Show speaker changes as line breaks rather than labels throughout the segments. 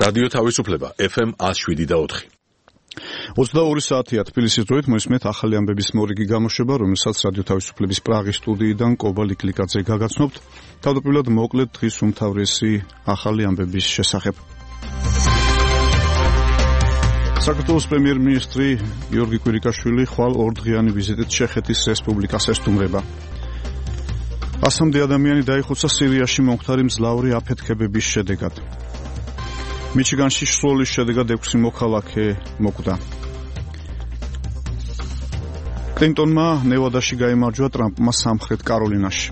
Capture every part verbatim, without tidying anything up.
რადიო თავისუფლება ეფ ემ one oh seven და four.
ოცდაორი საათია თბილისის დროით მოისმენთ ახალი ამბების მორიგი გამოშვება, რომელსაც რადიო თავისუფლების პრაღის სტუდიიდან კობა ლიკლიკაძე გაგაცნობთ. თავდაპირველად მოკლედ დღის უმთავრესი ახალი ამბების შესახებ. საქართველოს პრემიერ-მინისტრი გიორგი კვირიკაშვილი ხვალ ორდღიანი ვიზიტით ჩეხეთის რესპუბლიკას ესტუმრება. ასამდე ადამიანი დაიხოცა სირიაში მომხდარი მძლავრი აფეთქებების შედეგად. მიჩიგანში სროლის შედეგად ექვსი მოქალაქე მოკვდა. კლინტონმა ნევადაში გაიმარჯვა ტრამპმა სამხრეთ კაროლინაში.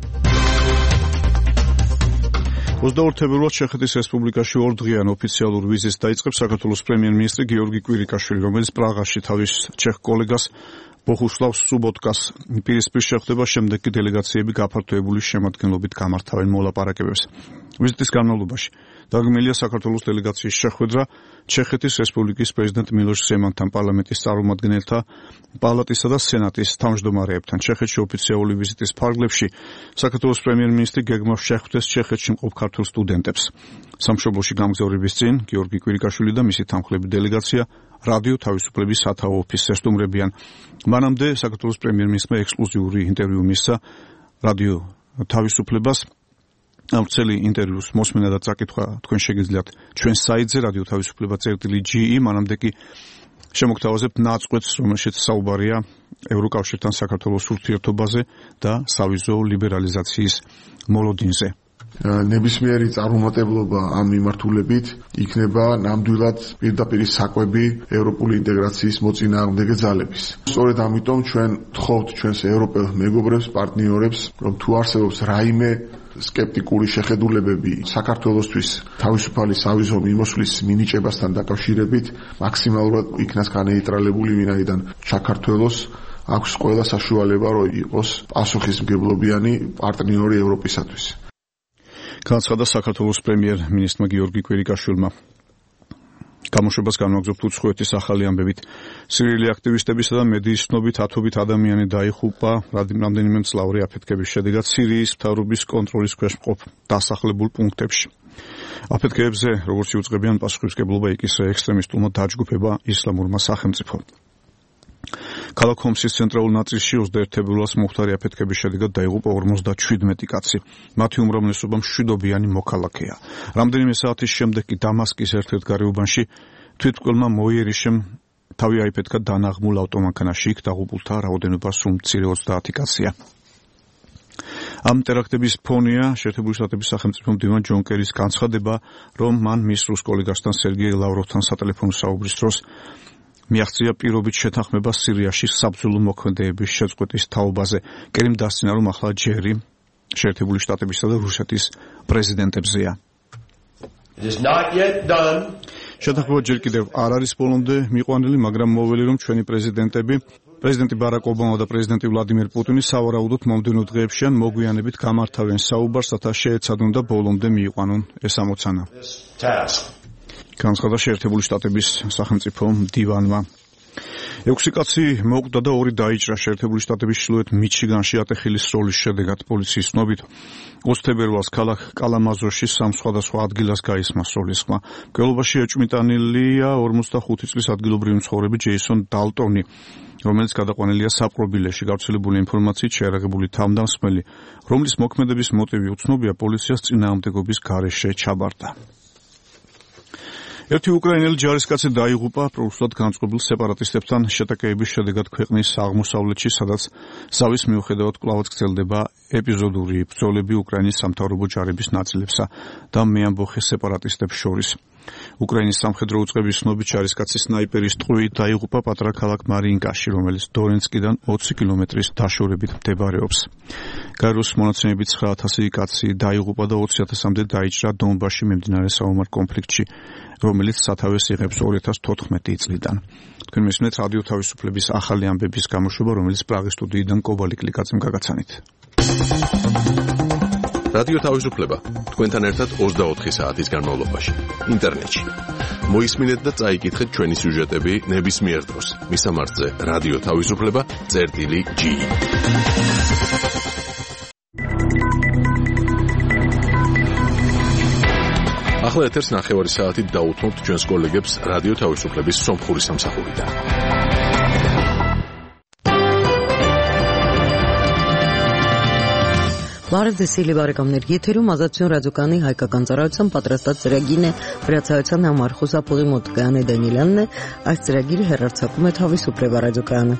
ოცდაორ თებერვალს ჩეხეთის რესპუბლიკაში ორდღიან ოფიციალურ ვიზიტს დაიწყებს საქართველოს პრემიერ-მინისტრი გიორგი კვირიკაშვილი, რომელიც პრაღაში თავის ჩეხ კოლეგას ბოხუსლავ სუბოტკას პირისპირ შეხვდება, შემდეგ კი დელეგაციები გაფართოებული შემადგენლობით გამართავენ მოლაპარაკებებს. ვიზიტის განმავლობაში დაგმელია საქართველოს დელეგაციის შეხვედრა ჩეხეთის რესპუბლიკის პრეზიდენტ მილოშ ზემანთან, პარლამენტის წარმომადგენელთა პალატისა და სენატის თავმჯდომარეებთან. ჩეხეთში ოფიციალური ვიზიტის ფარგლებში საქართველოს პრემიერ-მინისტრი გეგმავს შეხვდეს ჩეხეთში მყოფ ქართულ სტუდენტებს. სამშობლოში გამგზავრების წინ გიორგი კვირიკაშვილი და მისი თანხლები დელეგაცია რადიო თავისუფლების სათაო ოფისს ესტუმრებიან. მანამდე საქართველოს პრემიერ-მინისტრმა ექსკლუზიური ინტერვიუ მისცა რადიო თავისუფლებას. ამ წელი ინტერვიუს მოსმენა და წაკითხვა თქვენ შეგიძლიათ ჩვენ საიტზე რადიო თავისუფლება წერტილი ჯი ი. მანამდე კი შემოგთავაზებთ ნაწყვეტს, რომელშიც საუბარია ევროკავშირთან საქართველოს ურთიერთობაზე და სავიზო ლიბერალიზაციის მოლოდინზე.
ნებისმიერი წარუმატებლობა ამ მიმართულებით იქნება ნამდვილად პირდაპირ საკვები ევროპული ინტეგრაციის მოწინააღმდეგე ძალების. სწორედ ამიტომ ჩვენ ვთხოვთ ჩვენს ევროპელ მეგობრებს, პარტნიორებს, რომ თუ არსებობს რაიმე სკეპტიკური შეხედულებები საქართველოსთვის თავისუფალი სავიზო მიმოსვლის მინიჭებასთან დაკავშირებით, მაქსიმალურად იქნას განეიტრალებული, ვინაიდან საქართველოს აქვს ყველა საშუალება, რომ იყოს პასუხისმგებლობიანი პარტნიორი ევროპისათვის.
განაცხადა საქართველოს პრემიერ-მინისტრმა გიორგი კვირიკაშვილმა. გამოშვებას განვაგრძობთ უცხოეთის ახალი ამბებით. სირიელი აქტივისტებისა და მედიის ცნობით ათობით ადამიანი დაიღუპა რამდენიმე მძლავრი აფეთქების შედეგად სირიის მთავრობის კონტროლის ქვეშ მყოფ დასახლებულ პუნქტებში. აფეთქებებზე, როგორც იუწყებიან, პასუხისმგებლობა იკისრა ექსტრემისტულმა დაჯგუფება ისლამურმა სახელმწიფომ. ქალაქ ჰომსის ცენტრალურ ნაწილში ოცდაერთ თებერვალს მომხდარი აფეთქების შედეგად დაიღუპა ორმოცდაჩვიდმეტი კაცი. მათი უმრავლესობა მშვიდობიანი მოქალაქეა. რამდენიმე საათის შემდეგ კი დამასკის ერთ-ერთ გარეუბანში თვითმკვლელმა მოიერიშემ თავი აიფეთქა დანაღმულ ავტომანქანაში. იქ დაღუპულთა რაოდენობა სულ მცირე ოცდაათი კაცია. ამ ტერაქტების ფონია შეერთებული შტატების სახელმწიფო მდივან ჯონ კერის განცხადება, რომ მან მის რუს კოლეგასთან სერგეი ლავროვთან სატელეფონო საუბრის დროს მიაღწია პირობით შეთანხმება სირიაში საბრძოლო მოქმედებების შეწყვეტის თაობაზე. კერიმ დასცინა, რომ ახლა ჯერი შეერთებული შტატებისა და რუსეთის პრეზიდენტებზეა. შეთანხმება ჯერ კიდევ არ არის ბოლომდე მიყვანილი, მაგრამ მოვლი, რომ ჩვენი პრეზიდენტები, პრეზიდენტი ბარაკ ობამა და პრეზიდენტი ვლადიმერ პუტინი სავარაუდოდ მომდევნო დღეებში ან მოგვიანებით გამართავენ საუბარს, რათა შეეცადონ და ბოლომდე მიიყვანონ ეს ამოცანა. განცხადა შეერთებული შტატების სახელმწიფო მდივანმა. ექვსი კაცი მოკვდა და ორი დაიჭრა შეერთებული შტატების ჩრდილოეთ მიჩიგანში ატეხილი სროლის შედეგად. პოლიციის ცნობით ოცი თებერვალს ქალაქ კალამაზოში სამ სხვადასხვა ადგილას გაისმა სროლის ხმა. მკვლელობაში ეჭვმიტანილია ორმოცდახუთი წლის ადგილობრივი მცხოვრები ჯეისონ დალტონი, რომელიც გადაყვანილია საპყრობილეში. გავრცელებული ინფორმაციით შეერაღებული თავდამსხმელი, რომლის მოქმედების მოტივი უცნობია, პოლიციას წინააღმდეგობის გარეშე ჩაბარდა. ერთი უკრაინელი ჯარისკაცი დაიღუპა პრორუსულად განწყობილ სეპარატისტებთან შეტაკების შედეგად ქვეყნის აღმოსავლეთში, სადაც ზავის მიუხედავად კვლავაც გრძელდება ეპიზოდური ბრძოლები უკრაინის სამთავრობო ჯარების ნაწილებსა და მეამბოხე სეპარატისტებს შორის. უკრაინის სამხედრო უწყების ცნობით ჯარისკაცი სნაიპერის ტყვიით დაიღუპა პატრა ქალაქ მარინკაში, რომელიც დონეცკიდან ოცი კილომეტრის დაშორებით მდებარეობს. გაეროს მონაცემებით ცხრა ათასი კაცი დაიღუპა და ოცი ათასამდე დაიჭრა დონბასში მიმდინარე საომარ კონფლიქტში, რომელიც სათავეს იღებს ორი ათას თოთხმეტი წლიდან. თქვენ მისმენთ რადიო თავისუფლების ახალი ამბების გამოშვება, რომელიც პრაღის სტუდიიდან კობა ლიკლიკაძემ გაგაცანით.
რადიო თავისუფლება თქვენთან ერთად ოცდაოთხი საათის განმავლობაში ინტერნეტში. მოისმინეთ და წაიკითხეთ ჩვენი სიუჟეტები ნებისმიერ დროს. მისამართზე რადიო თავისუფლება წერტილი ჯი ი. ახლა ეთერს ნახევარი საათით დაუთმობთ ჩვენს კოლეგებს რადიო თავისუფლების სომხური სამსახურიდან.
Բարև բարեկամներ, եթերում ազատություն ռադիոկայանի հայկական ծառայության պատրաստած ծրագիրն է, վրացայության համար խուսափողի մոտ Գայանե Դանիելյանն է, այս ծրագիրը հեռարձակում է Თავისუფლება ռադիոկայանը։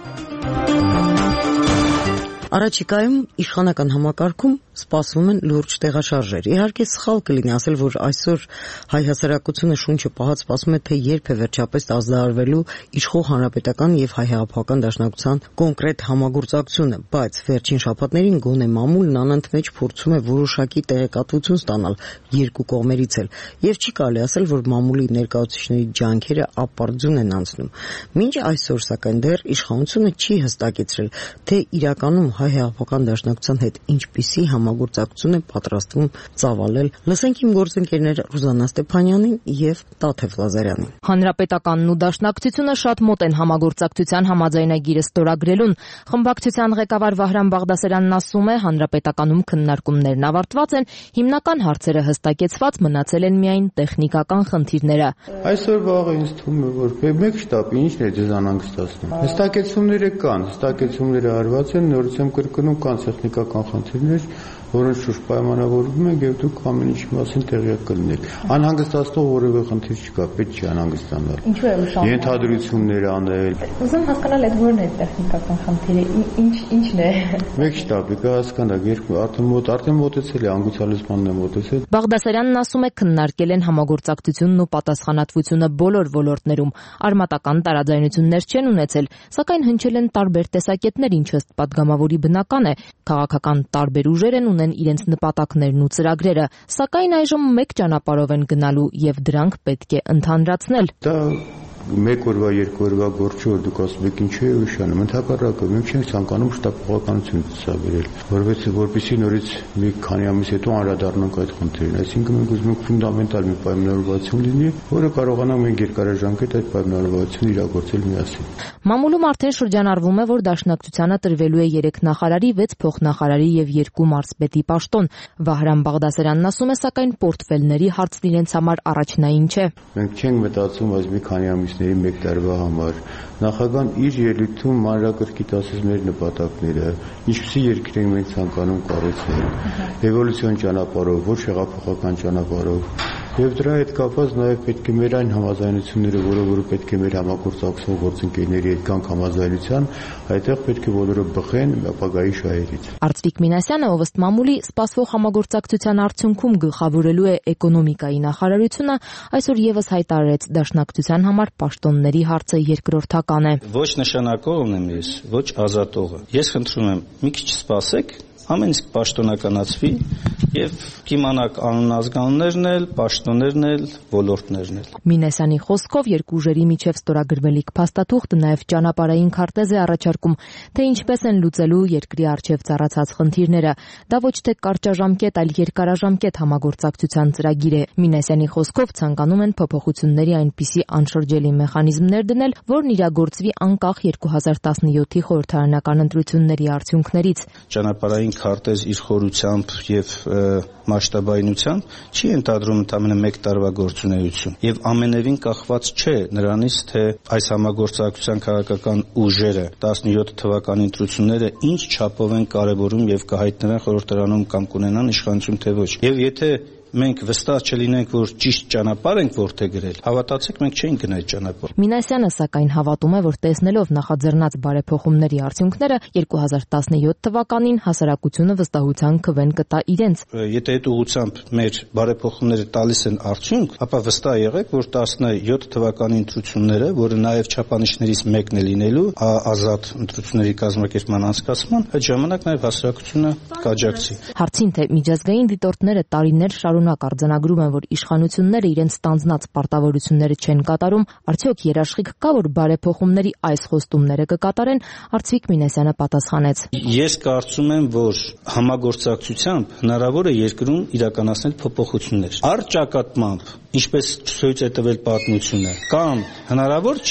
Առաջիկայում իշխանական համակարգում սպասվում են լուրջ տեղաշարժեր։ Իհարկե սխալ կլինի ասել, որ այսօր հայ հասարակությունը շունչը պահած սպասում է, թե երբ է վերջապես ազդարարվելու իշխող հանրապետական եւ հայ հեղափոխական դաշնակցության կոնկրետ համագործակցությունը, բայց վերջին շաբաթներին գոնե մամուլն անընդմեջ փորձում է որոշակի տեղեկատվություն ստանալ երկու կողմերից էլ, եւ չի կարելի ասել, որ մամուլի ներկայացուցիչների ջանքերը ապարդյուն են անցնում։ Մինչ այսօր սակայն դեռ իշխանությունը չի հստակեցրել, թե իրականում հայ հեղափոխական դաշնակցության հետ ինչպիսի համագործակցություն է պատրաստվում ծավալել։ Լսենք իմ գործընկերներ Ռուզաննա Ստեփանյանին եւ Տաթև Լազարյանին։
Հանրապետականն ու դաշնակցությունը շատ մոտ են համագործակցության համաձայնագիրը ստորագրելուն։ Խմբակցության ղեկավար Վահրամ Բաղդասարյանն ասում է, հանրապետականում քննարկումներն ավարտված են, հիմնական հարցերը հստակեցված, մնացել են միայն տեխնիկական խնդիրները։
Այսօր վաղը ինձ թվում է, որ մեկ շտապ ինչն է ձեզ անհանգստացնում։ Հստակեցումները կան, հստակեցումները արված են, նորից եմ կրկնում, կան տեխնիկական խնդիրներ, որոնց շուրջ պայմանավորվում ենք եւ դուք ամեն ինչի մասին տեղյակ կլինեք։ Անհանգստացնող որևէ խնդիր չկա, պետք չի անհանգստանալ։
Ինչու է ուշադրում։
Ենթադրություններ անել։
Ուզում հասկանալ այդ որն է տեխնիկական խնդիրը, ինչ ինչն է։
Մեկ շտապ, կա հասկանալ, երկու արդեն մոտ արդեն մոտեցել է, անգուցալուսմանն է մոտեցել։
Բաղդասարյանն ասում է, քննարկել են համագործակցությունն ու պատասխանատվությունը բոլոր ոլորտներում։ Արմատական տարաձայնություններ չեն ունեցել, սակայն հնչել են տարբեր տեսակետներ, ինչը ըստ падգամավորի բնական է։ Քաղաքական տարբեր ուժեր են ունեն իրենց նպատակներն ու ծրագրերը, սակայն այժմ մեկ ճանապարհով են գնալու եւ դրանք պետք է ընդհանրացնել։
Դա մեկ օրվա, երկու օրվա գործ չէ, որ դուք ասում եք ինչու է ուշանում, ընդհակառակը մենք չենք ցանկանում շտապողականություն ցուցաբերել, որովհետեւ որպեսզի նորից մի քանի ամիս հետո անդրադառնանք այդ խնդրին, այսինքն մենք ուզում ենք ֆունդամենտալ մի պայմանավորվածություն լինի, որը կարողանա մենք երկարաժամկետ այդ պայմանավորվածությունը իրագործել միասին։
Մամուլում արդեն շրջանառվում է, որ դաշնակցությանը տրվելու է երեք նախարարի, վեց փոխնախարարի եւ երկու մարզպետի պաշտոն։ Վահրամ Բաղդասարյանն ասում է, սակայն պորտֆելների հարցն իրենց համար առաջնային չէ։
Մենք չենք մտածում այս մի քանի ամիսների մեկ տարվա համար։ Նախագահան իր ելույթում մանրակրկիտ ասեց մեր նպատակները, ինչպիսի երկիր ենք մենք ցանկանում կառուցել, էվոլյուցիոն ճանապարհով, ոչ հեղափոխական ճանապարհով։ Եվ դրա հետ կապված նաև պետք է մեր այն համաձայնությունները, որը որը պետք է մեր համագործակցող գործընկերների հետ կան համաձայնության, այդտեղ պետք է բոլորը բխեն ապագայի շահերից։
Արծվիկ Մինասյանը, ով ըստ մամուլի սպասվող համագործակցության արդյունքում գլխավորելու է էկոնոմիկայի նախարարությունը, այսօր եւս հայտարարեց դաշնակցության համար պաշտոնների հարցը երկրորդական է։
Ոչ նշանակողն եմ ես, ոչ ազատողը։ Ես խնդրում եմ, մի քիչ սպասեք, ամեն ինչ պաշտոնականացվի եւ կիմանաք անունազգաններն էլ, պաշտոններն էլ, ոլորտներն էլ։
Մինասյանի խոսքով երկու ուժերի միջև ստորագրվելիք փաստաթուղթը նաեւ ճանապարհային քարտեզ է առաջարկում, թե ինչպես են լուծելու երկրի արչեւ ծառացած խնդիրները։ Դա ոչ թե կարճաժամկետ, այլ երկարաժամկետ համագործակցության ծրագիր է։ Մինասյանի խոսքով ցանկանում են փոփոխությունների այնպիսի անշրջելի մեխանիզմներ դնել, որն իրագործվի անկախ երկու հազար տասնյոթի խորհրդարանական ընտրությունների արդյունքներից։
Ճանապարհային քարտեզ իր խորությամբ եւ մասշտաբայնությամբ չի ընդադրում ընդամենը մեկ տարվա գործունեություն եւ ամենևին կախված չէ նրանից, թե այս համագործակցության քաղաքական ուժերը տասնյոթ թվականի ընտրությունները ինչ չափով են կարևորում եւ կհայտնվեն խորհրդարանում կամ կունենան իշխանություն թե ոչ։ Եվ եթե մենք վստահ չլինենք, որ ճիշտ ճանապարհ ենք որդեգրել, հավատացեք, մենք չենք գնա այդ ճանապարհ։
Մինասյանը սակայն հավատում է, որ տեսնելով նախաձեռնած բարեփոխումների արդյունքները երկու հազար տասնյոթ թվականին հասարակությունը վստահության քվեն կտա իրենց։
Եթե այդ ուղղությամբ մեր բարեփոխումները տալիս են արդյունք, ապա վստահ եղեք, որ տասնյոթ թվականի ընտրությունները, որը նաև չափանիշներից մեկն է լինելու ազատ ընտրությունների կազմակերպման անցկացման, այդ ժամանակ նաև հասարակությունը կաջակցի։
Հարցին, թե միջազգային դիտորդները տարիներ շարունակ արձանագրում են, որ իշխանությունները իրենց ստանձնած պարտավորությունները չեն կատարում, արդյոք երաշխիք կա, որ բարեփոխումների այս խոստումները կկատարեն, Արծվիկ Մինասյանը պատասխանեց.
Ես կարծում եմ, որ համագործակցությամբ հնարավոր է երկրում իրականացնել փոփոխություններ։ Առ ճակատմամբ, ինչպես ցույց է տվել պատմությունը, կամ հնարավոր չի,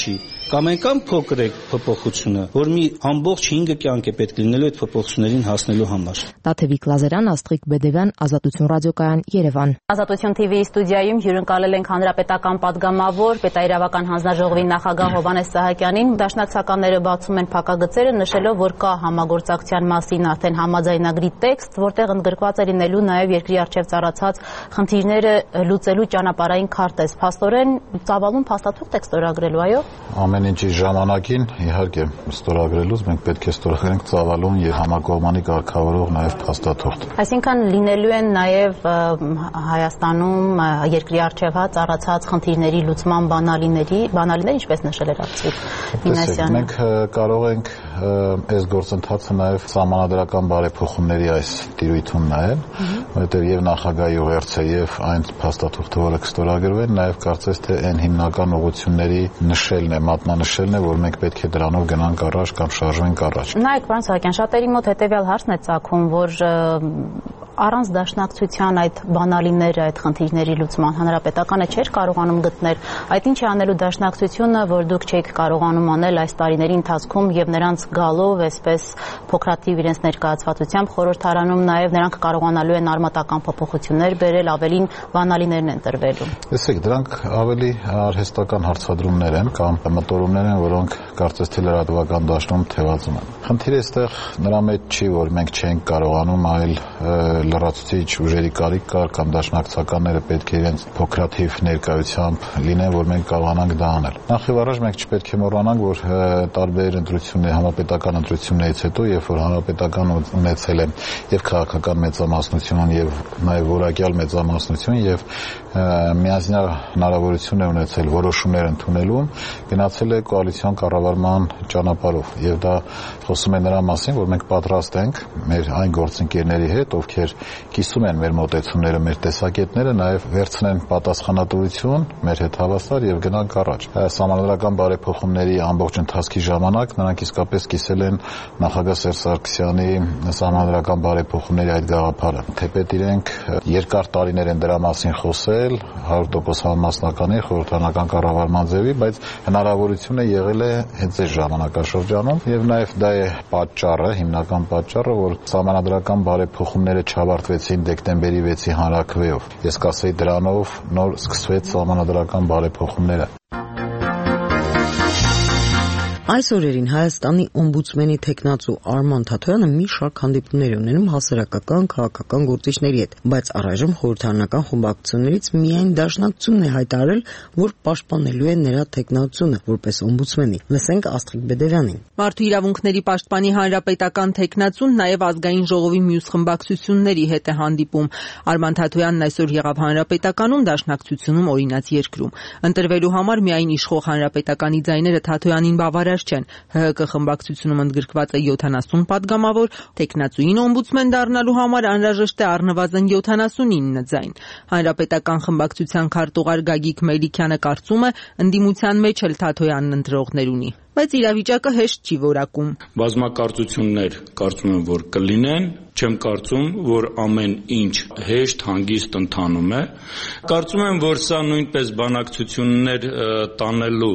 Կամ այնքան փոքր է փոփոխությունը, որ մի ամբողջ հինգը կյանք է պետք լինելու այդ փոփոխություններին հասնելու համար։
Տաթևիկ Լազարյան, Աստղիկ Բեդևյան, Ազատություն ռադիոկայան, Երևան։
Ազատություն թի վի ստուդիայում հյուրընկալել ենք հանրապետական պատգամավոր, պետաիրավական հանձնաժողովի նախագահ Հովհաննես Սահակյանին։ Դաշնակցականները բացում են փակագծերը, նշելով, որ կա համագործակցության մասին արդեն համաձայնագրի տեքստ, որտեղ ընդգրկված է լինելու նաև երկրի առջև ծառացած խնդիրները լուծելու ճանապարհային քարտեզ։ Փաստորեն ծավալուն փաստաթուղթ եք ստորագրելու, այո։
Ամեն ինչի ժամանակին, իհարկե, ստորագրելուց մենք պետք է ստորագրենք ծավալուն եւ համակողմանի կարգավորող նաեւ փաստաթուղթ։
Այսինքն լինելու են նաեւ Հայաստանում երկրի առջև հա ծառացած խնդիրների լուծման բանալիների, բանալիներ ինչպես նշել էր Արտվիկ Մինասյանը։
Մենք կարող ենք այս գործընթացը նաեւ սահմանադրական բարեփոխումների այս տիրույթում նայել, որովհետեւ եւ նախագահի ուղերձը եւ այն փաստաթուղթը, որը կստորագրվեն, նաեւ կարծես թե այն հիմնական ուղղությունների նշելն է, մատնանշելն է, որ մենք պետք է դրանով գնանք առաջ կամ շարժվենք առաջ։
Նայեք, պարոն Սահակյան, շատերի մոտ հետեւյալ հարցն է ծագում, որ առանց դաշնակցության այդ բանալիները, այդ խնդիրների լուծման հանրապետականը չէր կարողանում գտնել։ Այդ ինչ է անելու դաշնակցությունը, որ դուք չեք կարողանում անել այս տարիների ընթացքում եւ նրանց գալով այսպես փոքրաթիվ իրենց ներկայացվածությամբ խորհրդարանում նաեւ նրանք կարողանալու են արմատական փոփոխություններ բերել, ավելին բանալիներն են տրվելու։
Տեսեք, դրանք ավելի արհեստական հարցադրումներ են կամ մտորումներ են, որոնք կարծես թե լրատվական դաշտում թևածում են։ Խնդիրը այստեղ նրա մեջ չի, որ մենք չենք կարողանում, այլ լրացուցիչ ուժերի կարիք կար կամ դաշնակցականները պետք է իրենց փոքրաթիվ ներկայությամբ լինեն, որ մենք կարողանանք դա անել։ Նախ եւ առաջ մենք չպետք է մոռանանք, որ տարբեր ընտրություններ, համապետական ընտրություններից հետո, երբ որ հանրապետական ունեցել է եւ քաղաքական մեծամասնություն եւ նաեւ որակյալ մեծամասնություն եւ միասնական հնարավորություն է ունեցել որոշումներ ընդունելու, գնացել է կոալիցիոն կառավարման ճանապարհով եւ դա խոսում է նրա մասին, որ մենք պատրաստ ենք մեր այն գործընկերների հետ, ովքեր կիսում են մեր մոտեցումները, մեր տեսակետները, նաև վերցնեն պատասխանատվություն մեր հետ հավասար եւ գնանք առաջ։ Սահմանադրական բարեփոխումների ամբողջ ընթացքի ժամանակ նրանք իսկապես կիսել են նախագահ Սերժ Սարգսյանի սահմանադրական բարեփոխումների այդ գաղափարը։ Թեպետ իրենք երկար տարիներ են դրա մասին խոսել, հարյուր տոկոս համամասնականի խորհրդարանական կառավարման ձևի, բայց հնարավորությունը եղել է հենց այս ժամանակաշրջանում եւ նաեւ դա է պատճառը, հիմնական պատճառը, որ սահմանադրական բարեփոխումները չավարտվեցին դեկտեմբերի վեցի հանրաքվեով։ Ես կասեի դրանով նոր սկսվեց սահմանադրական բարեփոխումները։
Այս օրերին Հայաստանի օմբուդսմենի թեկնածու Արման Թաթոյանը մի շարք հանդիպումներ է ունենում հասարակական, քաղաքական գործիչների հետ, բայց առայժմ խորհրդարանական խմբակցություններից միայն Դաշնակցությունն է հայտարարել, որ պաշտպանելու է նրա թեկնածությունը որպես օմբուդսմենի։ Լսենք Աստղիկ Բեդևյանին։
Մարդու իրավունքների պաշտպանի հանրապետական թեկնածուն նաև ազգային ժողովի մյուս խմբակցությունների հետ է հանդիպում։ Արման Թաթոյանն այսօր եղավ հանրապետականում, Դաշնակցությունում օրինաց երկրում։ Ընտրվելու համար միայն իշխող հանրապետականի ձայները Թաթոյանին բավարար չեն։ ՀՀԿ խմբակցությունում ընդգրկված է յոթանասուն պատգամավոր, թեկնածուին օմբուդսմեն դառնալու համար անհրաժեշտ է առնվազն յոթանասունինը ձայն։ Հանրապետական խմբակցության քարտուղար Գագիկ Մելիքյանը կարծում է, ընդդիմության մեջ էլ Թաթոյանն ընտրողներ ունի, բայց իրավիճակը հեշտ չի որակում։
Բազմակարծություններ կարծում եմ, որ կլինեն, չեմ կարծում, որ ամեն ինչ հեշտ հանգիստ ընթանում է։ Կարծում եմ, որ սա նույնպես բանակցություններ տանելու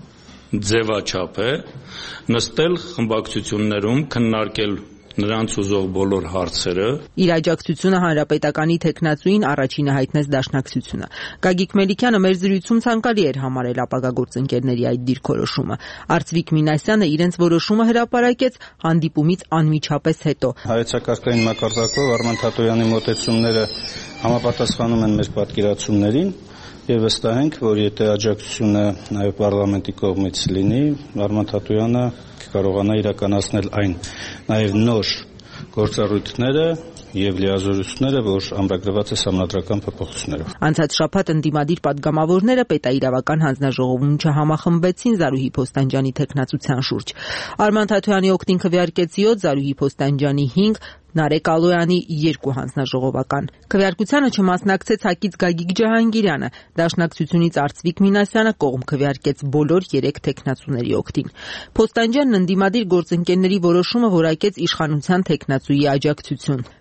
ձևաչափ է, նստել խմբակցություններում, քննարկել նրանց ուզող բոլոր հարցերը։
Իր աջակցությունը հանրապետականի թեկնածուին առաջինը հայտնեց Դաշնակցությունը։ Գագիկ Մելիքյանը մեր զրույցում ցանկալի էր համարել ապագա գործընկերների այդ դիրքորոշումը։ Արտվիկ Մինասյանը իրենց որոշումը հրապարակեց հանդիպումից անմիջապես հետո։
Հայեցակարգային մակարդակով Արման Թաթոյանի մոտեցումները համապատասխանում են մեր պատկերացումներին։ Եվ վստահ ենք, որ եթե աջակցությունը նաև պարլամենտի կողմից լինի, Արման Թաթոյանը կկարողանա իրականացնել այն նաև նոր գործառույթները եւ լիազորությունները, որ ամրագրված է սահմանադրական փոփոխություններով։
Անցած շաբաթ ընդդիմադիր պատգամավորները պետաիրավական հանձնաժողովում չհամախմբվեցին Զարուհի Փոստանջյանի թեկնածության շուրջ։ Արման Թաթոյանի օգտին քվեարկեց յոթ, Զարուհի Փոստանջյանի հինգ, Նարեկ Ալոյանի երկու հանձնաժողովական։ Քվեարկությանը չմասնակցեց Հակից Գագիկ Ջահանգիրյանը, Դաշնակցությունից Արտվիկ Մինասյանը կողմ քվեարկեց բոլոր երեք թեկնածուների օգտին։ Փոստանջյանն ընդդիմադիր գործընկերների որոշումը որակեց իշխանության թեկնածուի աջակցություն։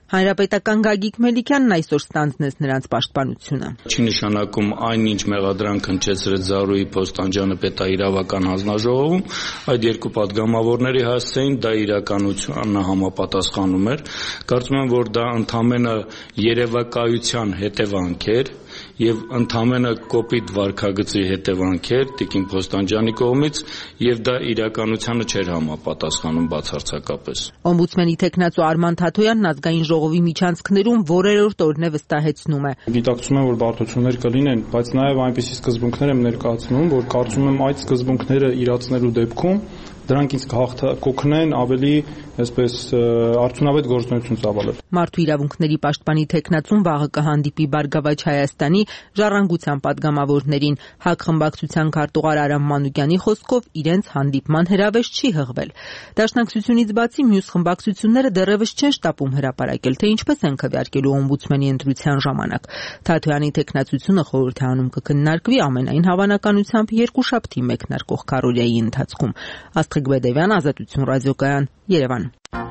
Հանրապետական Գագիկ Մելիքյանն այսօր ստանձնեց նրանց պաշտպանությունը։
Չի նշանակում այնինչ մեղադրանք հնչեցրեց Զարուհի Փոստանջյանը պետաիրավական հանձնաժողովում, այդ երկու պատգամավորների հասցեին դա իրականությանը համապատասխանում էր։ Կարծում եմ, որ դա ընդամենը երևակայության հետևանք էր եւ ընդամենը կոպիտ վարքագծի հետևանք էր Տիկին Փոստանջյանի կողմից եւ դա իրականությանը չէր համապատասխանում բացարձակապես։
Օմբուդսմենի տեխնացու Արման Թաթոյանն ազգային ժողովի միջանցքներում որերորդ օրն է վստահեցնում է։
Գիտակցում եմ, որ բարդություններ կլինեն, բայց նաեւ այնպիսի սկզբունքներ եմ ներկայացնում, որ կարծում եմ այդ սկզբունքները իրացնելու դեպքում դրանք ինձ կօգնեն ավելի, այսպես, արդյունավետ գործունեություն ծավալել։
Մարդու իրավունքների պաշտպանի տեխնացուն վաղը կհանդիպի Բարգավաճ Հայաստանի ժառանգության պատգամավորներին։ ՀԱԿ խմբակցության քարտուղար Արամ Մանուկյանի խոսքով իրենց հանդիպման հրավեր չի հղվել։ Դաշնակցությունից բացի մյուս խմբակցությունները դեռևս չեն շտապում հրապարակել, թե ինչպես են քվեարկելու օմբուդսմենի ընտրության ժամանակ։ Թաթոյանի տեխնացությունը խորհրդի անում կքննարկվի ամենայն հավանականությամբ երկուշաբթի մեկնարկող քարոզիայի ընթացքում։ Գբեդևյան, Ազատություն ռադիոկայան, Երևան։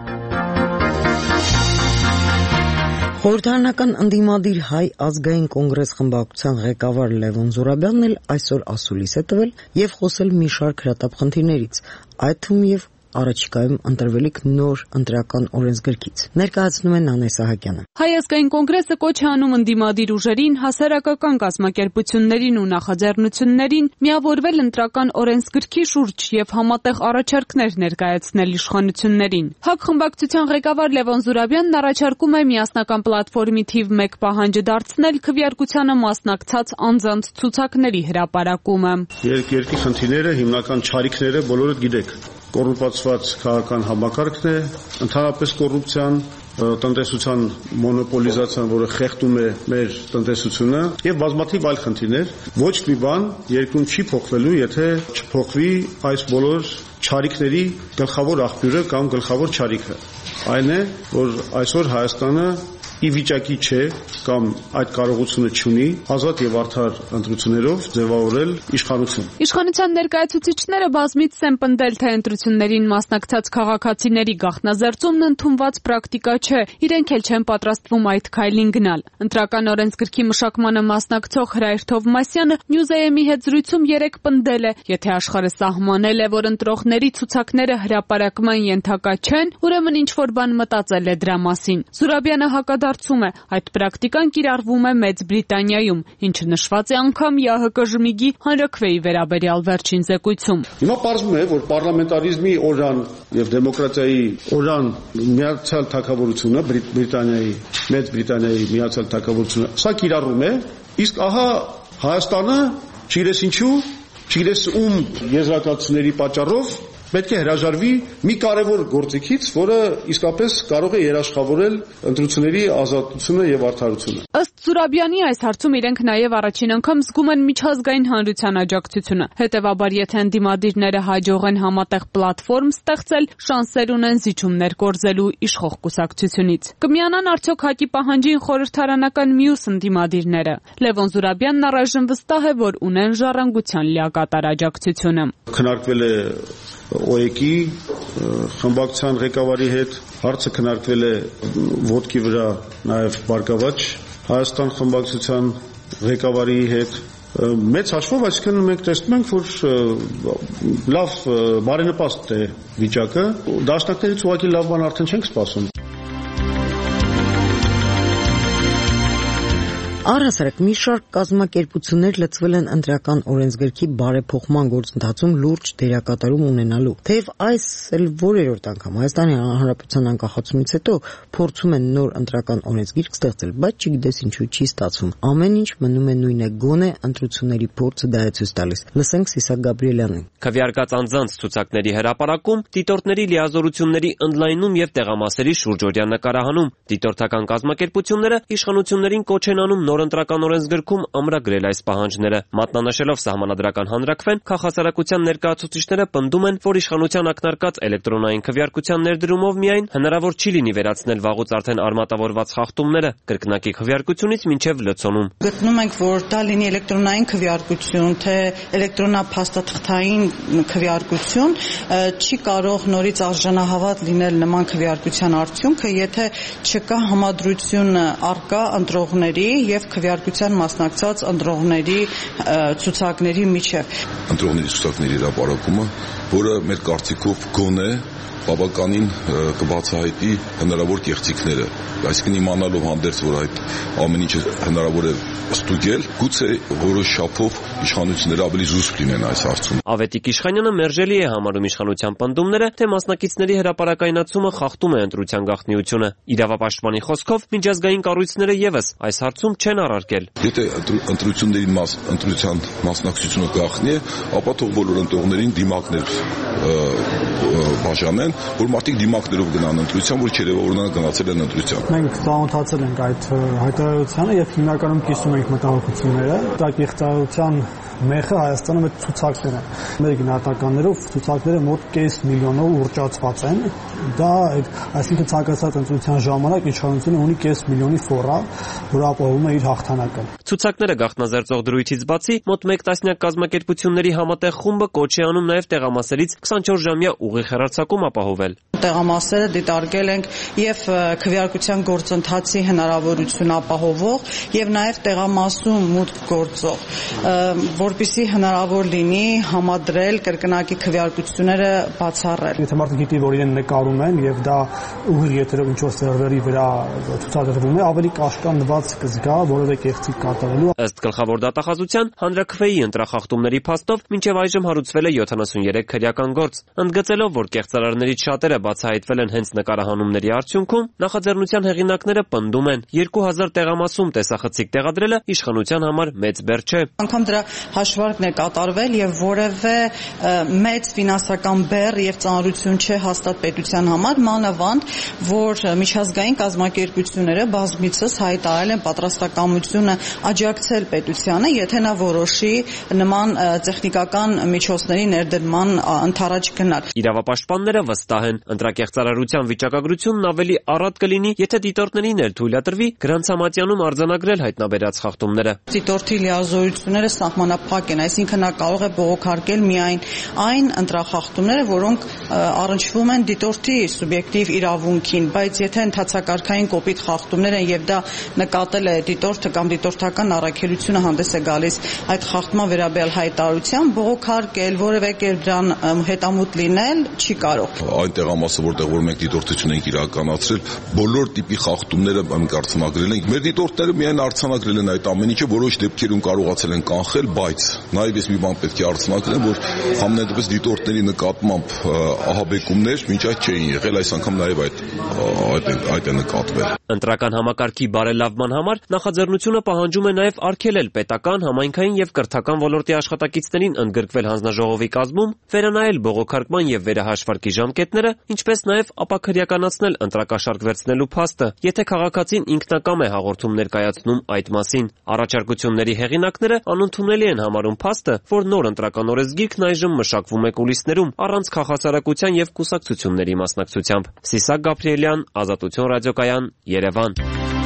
Խորհրդարանական ընդդիմադիր Հայ ազգային կոնգրես խմբակցության ղեկավար Լևոն Զուրաբյանն էլ այսօր ասուլիս է տվել եւ խոսել մի շարք հրատապ խնդիրներից, այդ թվում եւ առաջիկայում ընտրվելիք նոր ընտրական օրենսգրքից։ Ներկայացնում է Նանե Սահակյանը։
Հայ ազգային կոնգրեսը կոչ է անում ընդդիմադիր ուժերին, հասարակական կազմակերպություններին ու նախաձեռնություններին միավորվել ընտրական օրենսգրքի շուրջ եւ համատեղ առաջարկներ ներկայացնել իշխանություններին։ ՀԱԿ խմբակցության ղեկավար Լևոն Զուրաբյանն առաջարկում է միասնական պլատֆորմի թիվ մեկ պահանջը դարձնել քվեարկությանը մասնակցած անձանց ցուցակների հրապարակումը։
Երկրի խնդիրները, հիմնական չարիքները բոլորդ գիտեք։ Կոռուպացված քաղաքական համակարգն է, ընդհանրապես կոռուպցիան, տնտեսության մոնոպոլիզացիան, որը խեղդում է մեր տնտեսությունը եւ բազմաթիվ այլ խնդիրներ։ Ոչ մի բան երկրում չի փոխվելու, եթե չփոխվի այս բոլոր չարիքների գլխավոր աղբյուրը կամ գլխավոր չարիքը։ Այն է, որ այսօր Հայաստանը ի վիճակի չէ կամ այդ կարողությունը չունի ազատ եւ արդար ընտրություններով ձևավորել իշխանություն։
Իշխանության ներկայացուցիչները բազմից են պնդել, թե ընտրություններին մասնակցած քաղաքացիների գաղտնազերծումն ընդունված պրակտիկա չէ, իրենք էլ չեն պատրաստվում այդ քայլին գնալ։ Ընտրական օրենսգրքի մշակմանը մասնակցող Հրայր Թովմասյանը Նյուզեյեմի հետ զրույցում երեկ պնդել է, եթե աշխարհը սահմանել է, որ ընտրողների ցուցակները հրապարակման ենթակա չեն, ուրեմն ինչ որ բան մտածել է դրա մասին։ Զուրաբյանը հակադարձ Դարձում է, այդ պրակտիկան կիրառվում է Մեծ Բրիտանիայում, ինչը նշված է անգամ ԵԱՀԿ ժմիգի հանրաքվեի վերաբերյալ վերջին զեկույցում։
Հիմա պարզվում է, որ պարլամենտարիզմի օրրան եւ դեմոկրատիայի օրրան միացյալ թագավորությունը, Բրիտանիայի, Մեծ Բրիտանիայի միացյալ թագավորությունը, սա կիրառվում է, իսկ ահա Հայաստանը չգիտես ինչու, չգիտես ում եզրակացությունների պատճառով պետք է հրաժարվի մի կարևոր գործիքից, որը իսկապես կարող է երաշխավորել ընտրությունների ազատությունը եւ արդարությունը։
Ըստ Զուրաբյանի այս հարցում իրենք նաեւ առաջին անգամ զգում են միջազգային հանրության աջակցությունը։ Հետևաբար, եթե ընդդիմադիրները հաջողեն համատեղ պլատֆորմ ստեղծել, շանսեր ունեն զիջումներ կորզելու իշխող կուսակցությունից։ Կմիանան արդյոք ՀԱԿ-ի պահանջին խորհրդարանական մյուս ընդդիմադիրները։ Լևոն Զուրաբյանն առայժմ վստահ է, որ ունեն ժառանգության լիակատար աջակցությունը։
Քննարկվել է ՕԵԿ-ի խմբակցության ղեկավարի հետ, հարցը քննարկվել է ոտքի վրա նաև Բարգավաճ Հայաստան խմբակցության ղեկավարի հետ։ Մեծ հաշվով, այսինքն մենք տեսնում ենք, որ լավ բարենպաստ է վիճակը, դաշնակներից ուղղակի լավ բան արդեն չենք սպասում։
Առհասարակ մի շարք կազմակերպություններ լծվել են ընտրական օրենսգրքի բարեփոխման գործընթացում լուրջ դերակատարում ունենալու։ Թեև այս էլ որերորդ անգամ Հայաստանի Հանրապետության անկախացումից հետո փորձում են նոր ընտրական օրենսգիրք ստեղծել, բայց չգիտես ինչու չի ստացվում։ Ամեն ինչ մնում է նույնը, գոնե ընտրությունների փորձը դա է ցույց տալիս։ Լսենք Սիսակ Գաբրիելյանին։
Քվեարկած անձանց ցուցակների հրապարակում, դիտորդների լիազորությունների ընդլայնում եւ տեղամասերի շուրջօրյա նկարահանում։ Դիտորդական կազմակերպությունները իշխանություններին կոչ են անում նոր նոր ընտրական օրենսգրքում ամրագրել այս պահանջները։ Մատնանշելով սահմանադրական հանրաքվեն, քաղաքասարակության ներկայացուցիչները պնդում են, որ իշխանության ակնարկած էլեկտրոնային քվեարկության ներդրումով միայն հնարավոր չի լինի վերացնել վաղուց արդեն արմատավորված խախտումները կրկնակի քվեարկությունից մինչև լցոնում։
Գտնում ենք, որ դա լինի էլեկտրոնային քվեարկություն, թե էլեկտրոնափաստաթղթային քվեարկություն, չի կարող նորից արժանահավատ լինել նման քվեարկության արդյունքը, եթե չկա համադրություն առկա ընտրողների եւ քվեարկության մասնակցած ընտրողների ցուցակների միջև։
Ընտրողների ցուցակների հրապարակումը, որը մեր կարծիքով գոնե բավականին կբացահայտի հնարավոր կեղծիքները, այսինքն իմանալով հանդերձ, որ այդ ամեն ինչը հնարավոր է ստուգել, գուցե որոշ չափով իշխանությունները ավելի զուսպ լինեն այս հարցում։
Ավետիք Իշխանյանը մերժելի է համարում իշխանության պնդումները, թե մասնակիցների հրապարակայնացումը խախտում է ընտրության գաղտնիությունը։ Իրավապաշտպանի խոսքով միջազգային կառույցները եւս այս հարցում չեն առարկել։
Եթե ընտրությունների մաս ընտրության մասնակցությունը գաղտնի է, ապա թող բոլոր ընտրողներին դիմակներ բաժանեն, որ մարդիկ դիմակներով գնան ընտրության, որ չերևավորնան գնացել են ընտրության։
Մենք ծանոթացել ենք այդ հայտարարությանը եւ հիմնականում կիսում ենք մտահոգությունները։ Դա կեղծարարության մեխը Հայաստանում այդ ցուցակներն են։ Մեր գնահատականներով ցուցակները մոտ կես միլիոնով ուռճացված են։ Դա այսինքն ցանկացած ընտրության ժամանակ իշխանությունը ունի կես միլիոնի ֆորա, որ ապահովում է իր հաղթանակը։
Ցուցակները գաղտնազերծող դրույթից բացի մոտ մեկ տասնյակ կազմակերպությունների համատեղ խումբը կոչ է անում նաև տեղամասերից քսանչորս ժամյա ուղիղ հեռարձակում ապահովել։
Տեղամասերը դիտարկել ենք եւ քվեարկության գործընթացի հնարավորություն ապահովող եւ նաեւ տեղամասում մուտք գործող, որպեսզի հնարավոր լինի համադրել կրկնակի քվեարկությունները բացառել։
Եթե մարդը գիտի, որ իրեն նկարում են եւ դա ուղիղ եթերով ինչ-որ սերվերի վրա ցուցադրվում է, ավելի կաշկանդված կզգա որևէ կեղծիք կատարելու։
Ըստ գլխավոր դատախազության, հանրաքվեի ընտրախախտումների փաստով մինչև այժմ հարուցվել է յոթանասունյերեք քրեական գործ, ընդգծելով, որ կեղծարարներից շատերը բացահայտվել են հենց նկարահանումների արդյունքում, նախաձեռնության հեղինակները պնդում են երկու հազար տեղամասում տեսախցիկ տեղադրելը իշխանության համար մեծ բեռ չէ։
Անգամ դրա հաշվարկն է կատարվել եւ որևէ մեծ ֆինանսական բեռ եւ ծանրություն չէ հաստատ պետության համար, մանավանդ որ միջազգային կազմակերպությունները բազմիցս հայտարարել են պատրաստակամությունը աջակցել պետությանը, եթե նա որոշի նման տեխնիկական միջոցների ներդրման ընթരാճ գնալ։
Իրավապաշտպանները վստահ են, ընտրակեղծարարության վիճակագրությունն ավելի առատ կլինի, եթե դիտորդներին էլ թույլատրվի Գրանցամատյանում արձանագրել հայտնաբերած խախտումները։
Դիտորդի լիազորությունները սահմանափակ են, այսինքն նա կարող է բողոքարկել միայն այն ընտրախախտումները, որոնք առնչվում են դիտորդի սուբյեկտիվ իրավունքին, բայց եթե ընթացակարգային կոպիտ խախտումներ են եւ դա նկատել է դիտորդը կամ դիտորդական առաքելությունը հանդես է գալիս այդ խախտման վերաբերյալ հայտարարության, բողոքարկել, որևէ կերպ դրան հետամուտ լինել չի կարող։
Այն տեղամասը, որտեղ որ մենք դիտորդություն ենք իրականացրել, բոլոր տիպի խախտումները մենք արձանագրել ենք։ Մեր դիտորդները միայն արձանագրել են այդ ամեն ինչը, որոշ դեպքերում կարողացել են կանխել, բայց նաեւ ես մի բան պետք է արձանագրեմ, որ համենայնդեպս դիտորդների նկատմամբ ահաբեկումներ մինչ այդ չէին եղել, այս անգամ նաեւ այդ այդ է նկատվել։
Ընտրական համակարգի բարելավման համար նախաձեռնությունը պահանջում է նաև արգելել պետական, համայնքային եւ կրթական ոլորտի աշխատակիցներին ընդգրկվել հանձնաժողովի կազմում, վերանայել բողոքարկման եւ վերահաշվարկի ժամկետները, ինչպես նաև ապաքրյականացնել ընտրակաշարք վերցնելու փաստը, եթե քաղաքացին ինքնակամ է հաղորդում ներկայացնում այդ մասին։ Առաջարկությունների հեղինակները անընդունելի են համարում փաստը, որ նոր ընտրական օրենսգիրքն այժմ մշակվում է կուլիսներում, առանց քաղաքասարակության եւ կուսակցությունների մասնակցությամբ։ Սիսակ Գաբրիելյան, Ազատություն ռադիոկայան, Երևան։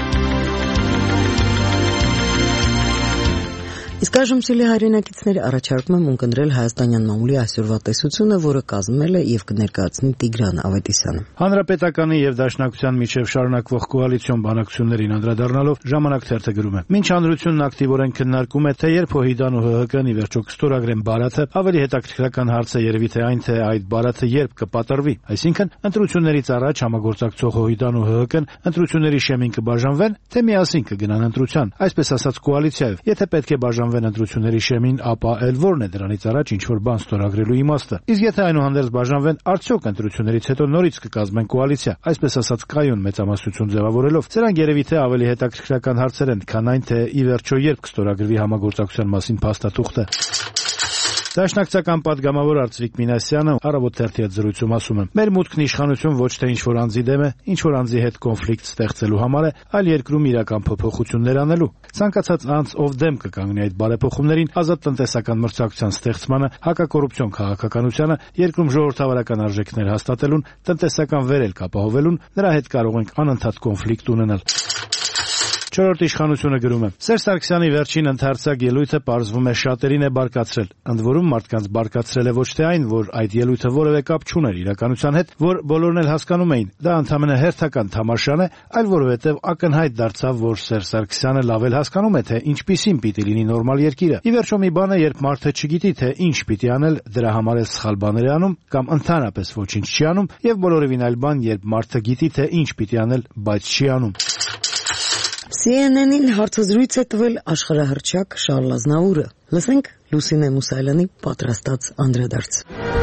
Իսկ այժմ սիրելի հայրենակիցների առաջարկում եմ ունկնդրել հայաստանյան մամուլի այսօրվա տեսությունը, որը կազմել է եւ կներկայացնի Տիգրան Ավետիսյանը։
Հանրապետականի եւ Դաշնակցության միջև շարունակվող կոալիցիոն բանակցություններին անդրադառնալով ժամանակ թերթը գրում է. Մինչ հանրությունն ակտիվորեն քննարկում է, թե երբ ՀՅԴ-ն ու ՀՀԿ-ն ի վերջո կստորագրեն բարաթը, ավելի հետաքրքրական հարց է երևի թե այն, թե այդ բարաթը երբ կպատռվի, այսինքն ընտրություններից առաջ համագործակցող ՀՅԴ-ն ու ՀՀԿ-ն ընտրությունների շեմին կբաժանվեն, թե միասին կգնան ընտրության, այսպես ասած կոալիցիայով։ Եթե պետք է բաժանվեն ընտրությունների շեմին, ապա էլ որն է դրանից առաջ ինչ որ բան ստորագրելու իմաստը։ Իսկ եթե այնուհանդերձ բաժանվեն, արդյոք ընտրություններից հետո նորից կկազմեն կոալիցիա, այսպես ասած կայուն մեծամասնություն ձևավորելով։ Սրանք երևի թե ավելի հետաքրքրական հարցեր են, քան այն, թե ի վերջո երբ կստորագրվի համագործակցության մասին փաստաթուղթը։ Դաշնակցական պատգամավոր Արծվիկ Մինասյանը Առավոտ թերթի հետ զրույցում ասում է. «Մեր մուտքն իշխանություն ոչ թե ինչ-որ անձի դեմ է, ինչ-որ անձի հետ կոնֆլիկտ ստեղծելու համար է, այլ երկրում իրական փոփոխություններ անելու։ Ցանկացած անձ, ով դեմ կկանգնի այդ բարեփոխումներին, ազատ տնտեսական մրցակցության ստեղծմանը, հակակոռուպցիոն քաղաքականությանը, երկրում ժողովրդավարական արժեքներ հաստատելուն, տնտեսական վերելք ապահովելուն, նրա հետ կարող ենք անընդհատ կոնֆլիկտ ունենալ»։ Չորրորդ իշխանությունը գրում է. Սերժ Սարգսյանի վերջին ընդհարցակ ելույթը պարզվում է շատերին է բարկացրել։ Ընդ որում մարդկանց բարկացրել է ոչ թե այն, որ այդ ելույթը որևէ կապ չուներ իրականության հետ, որ բոլորն էլ հասկանում էին, դա ընդամենը հերթական թամաշան է, այլ որովհետև ակնհայտ դարձավ, որ Սերժ Սարգսյանը լավ էլ հասկանում է, թե ինչպիսին պիտի լինի նորմալ երկիրը։ Ի վերջո մի բան է, երբ մարդը չգիտի, թե ինչ պիտի անել, դրա համար էլ սխալ բաներ է անում կամ ընդհանրապես ոչինչ չի անում, եւ բոլորովին այլ բան, երբ մարդը գիտի, թե ինչ պիտի անել, բայց չի անում։
C N N-ին հարցազրույց է տվել աշխարհահռչակ Շարլ Ազնավուրը։ Լսենք Լուսինե Մուսայելյանի պատրաստած անդրադարձ։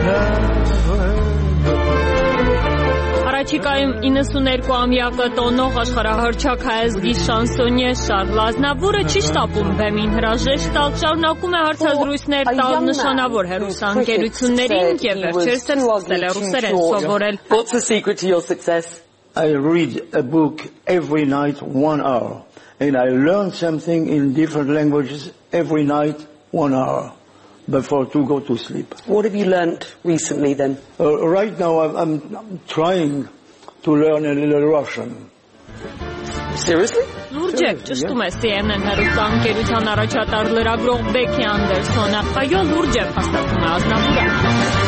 Առաջիկայում իննսուներկու-ամյակը տոնող աշխարհահռչակ հայազգի շանսոնյե Շարլ Ազնավուրը չի շտապում բեմին հրաժեշտ տալ, շարունակում է հարցազրույցներ տալ նշանավոր հեռուստաընկերություններին եւ վերջերս էլ սկսել է ռուսերեն սովորել։
What's the secret to your success? I read a book every night one hour and I learn something in different languages every night one hour before to go to sleep. What have you learnt recently then? Uh, right now I'm, I'm trying to learn a little Russian. Seriously?
Լուրջ է, ճշտում է C N N հեռուստաընկերության առաջատար լրագրող Բեքի Անդերսոնը։ Այո, լուրջ է, հաստատում է Ազնավուրը։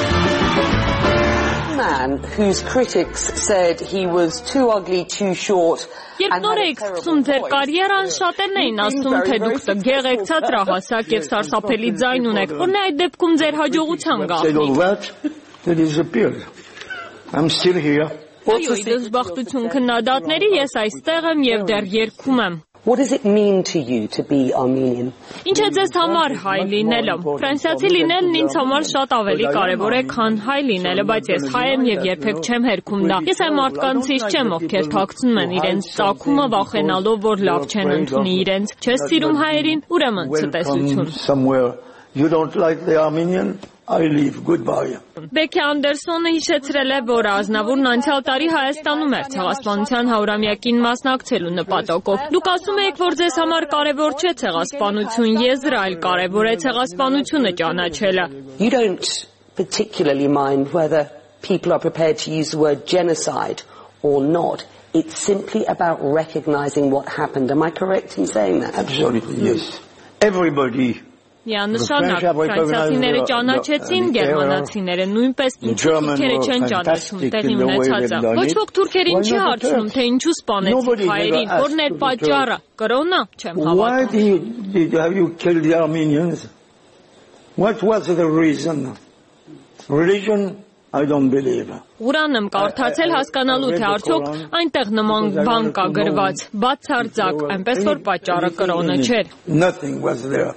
Man whose critics said he was too ugly, too short.
Երբ նոր եք սկսում ձեր կարիերան, շատերն էին ասում, թե դուք տգեղ եք, ցածրահասակ եւ սարսափելի ձայն ունեք, որն է այդ դեպքում ձեր հաջողության գաղտնիք։
I'm still here.
Այո, դժբախտություն քննադատների, ես այստեղ եմ եւ դեռ երգում եմ։
What does it mean to you to be Armenian?
Ինչ է ձեզ համար հայ լինելը։ Ֆրանսիացի լինելն ինձ համար շատ ավելի կարևոր է, քան հայ լինելը, բայց ես հայ եմ եւ երբեք չեմ հերքում դա։ Ես այն մարդկանցից չեմ, ովքեր թաքցնում են իրենց ծագումը, վախենալով, որ լավ չեն ընդունի իրենց։ Չես սիրում հայերին, ուրեմն ցտեսություն։
You don't like the Armenian? I leave. Goodbye.
Բեքի Անդերսոնը հիշեցրել է, որ Ազնավուրն անցյալ տարի Հայաստանում էր ցեղասպանության հարյուրամյակին մասնակցելու նպատակով։ Դուք ասում եք, որ ձեզ համար կարևոր չէ ցեղասպանություն եզրը, այլ կարևոր է ցեղասպանությունը ճանաչելը։
You don't particularly mind whether people are prepared to use the word genocide or not. It's simply about recognizing what happened. Am I correct in saying that? Absolutely, yes. Everybody
Միանշանակ, ֆրանսիացիները ճանաչեցին, գերմանացիները նույնպես, ինչու թուրքերը չեն ճանաչում տեղի ունեցածը։ Ոչ ոք թուրքերին չի հարցնում, թե ինչու սպանեցիք հայերին, որն էր պատճառը, կրոնա, չեմ հավատում։
Why did have you killed the Armenians? What was the reason? Religion? I don't believe.
Ուրան եմ կարդացել հասկանալու, թե արդյոք այնտեղ նման բան կա գրված, բացարձակ, այնպես որ պատճառը կրոնը չէր։
Nothing was there.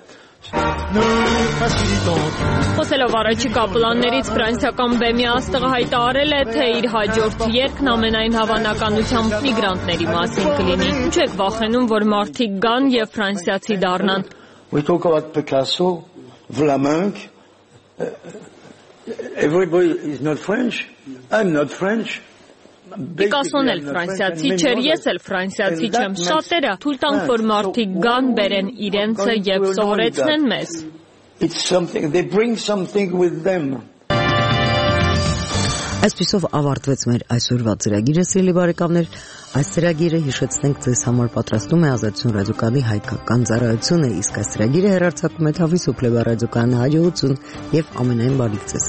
Խոսելով առաջիկա պլաններից, ֆրանսիական բեմի աստղը հայտարարել է, թե իր հաջորդ երգն ամենայն հավանականությամբ միգրանտների մասին կլինի։ Ինչ եք վախենում, որ մարդիկ գան եւ ֆրանսիացի դառնան։
We talk about Picasso, Vlaminck. Everybody is not French. I'm not French.
Պիկասոն էլ ֆրանսիացի չէր, ես էլ ֆրանսիացի չեմ, շատերը թույլ տանք, որ մարդիկ գան, բերեն իրենցը եւ սովորեցնեն մեզ։
It's something, they bring something with them.
Այսպիսով ավարտվեց մեր այսօրվա ծրագիրը, սիրելի բարեկամներ։ Այս ծրագիրը հիշեցնենք ձեզ համար պատրաստում է Ազատություն ռադիոկայանի հայկական ծառայությունը, իսկ այս ծրագիրը հեռարձակում է Թավի Սուպլեվա ռադիոկայանի հաջողություն եւ ամենայն բարիք ձեզ։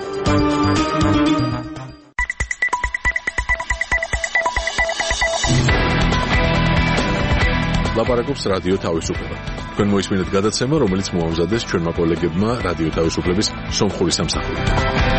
Լապարակობს ռադիո Თავისუფლება. Თქვენ მოისმინეთ გადაცემა, რომელიც მოამზადეს ჩვენმა კოლეგებმა რადიო თავისუფლების სომხური სამსახური.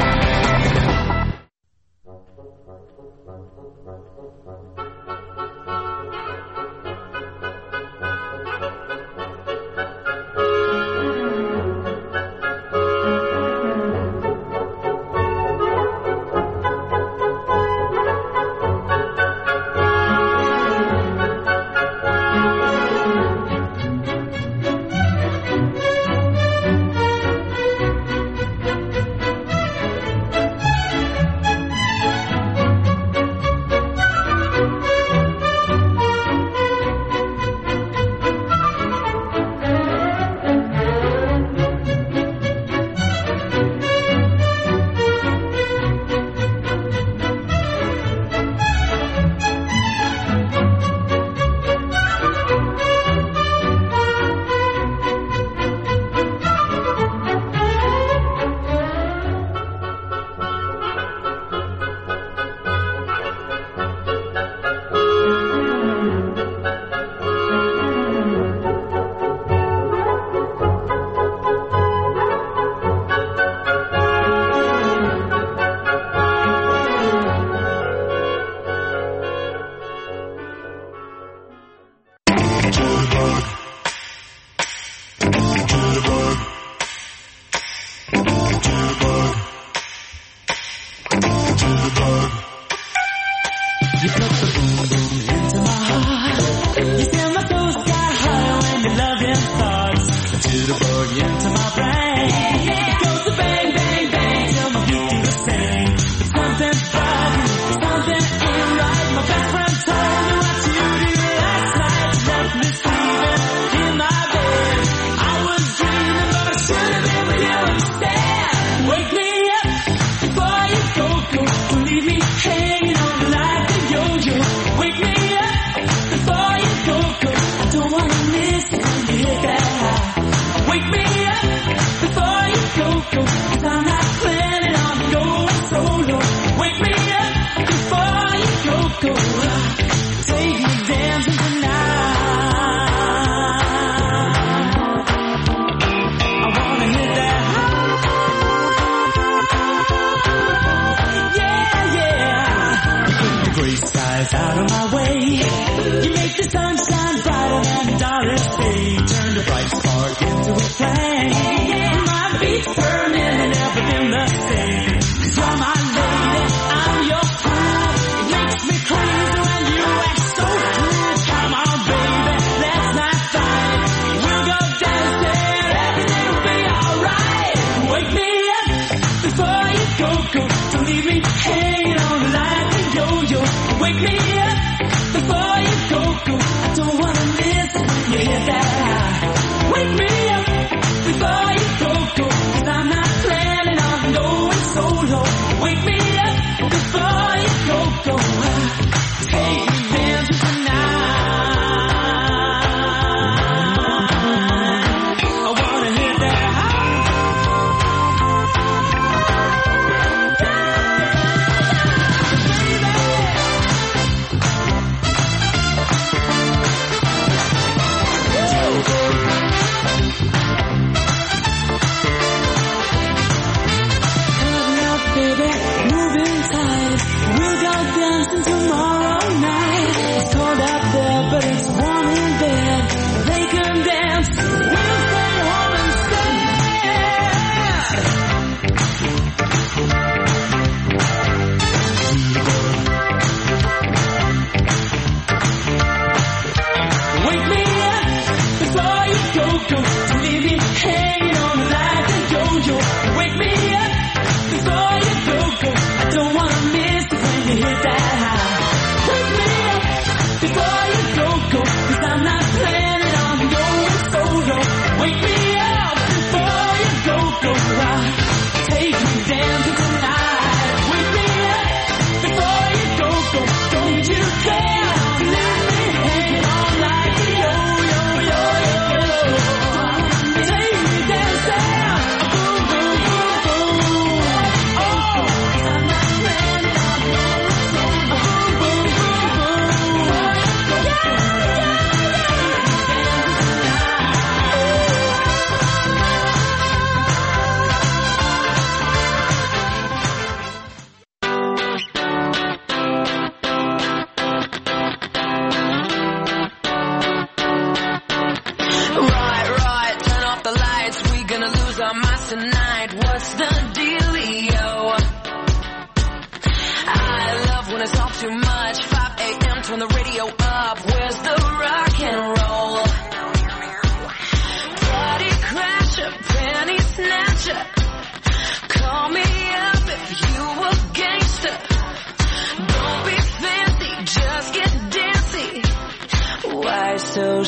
So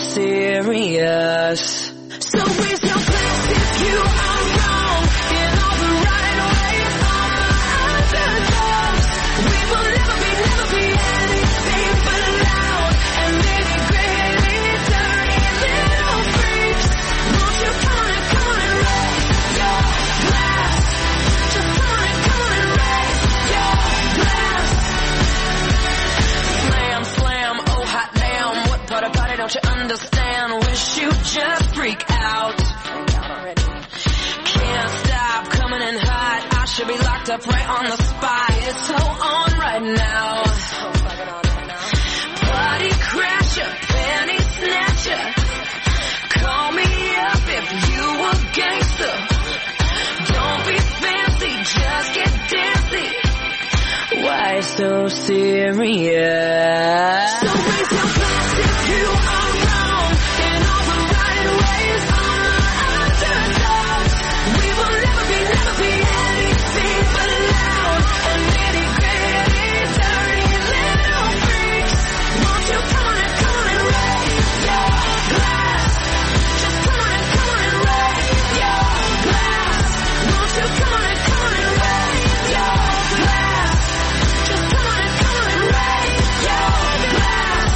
serious. So raise your glass if you are wrong in all the right ways. All the underdogs. We will never be, never be anything but loud and maybe greatly dirty little freaks. Won't you come on and come on and raise your glass? Just come on and come on and raise your glass. Slam, slam, oh hot damn, what part of party don't you understand? Wish you just freak out. Can't stop coming in hot. I should be locked up right on the spot. It's so on right now. Party crasher, panty snatcher. serious. So raise your glass if you are wrong in all the right ways. I'm the underdog. We will never be, never be anything but loud and nitty gritty, dirty little freaks. Won't you come on and come on and raise your glass? Just come on and come on and raise your glass. Won't you come on and come on and raise your glass? Just come on and come on and raise your glass.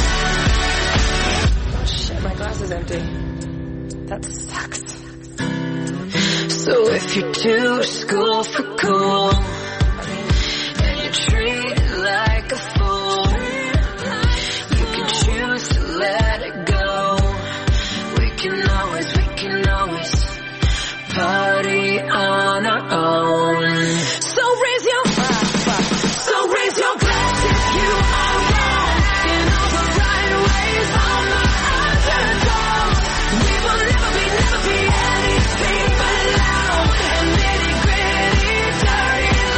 Oh shit, my glass is empty. That sucks.
So if you're too school for cool and you treat it like a fool, you can choose to let it go. We can always, we can always party on our own. So raise your So raise your glass if you are wrong in all the right ways. I'm the underdog. We will never be, never be anything but loud and nitty gritty, dirty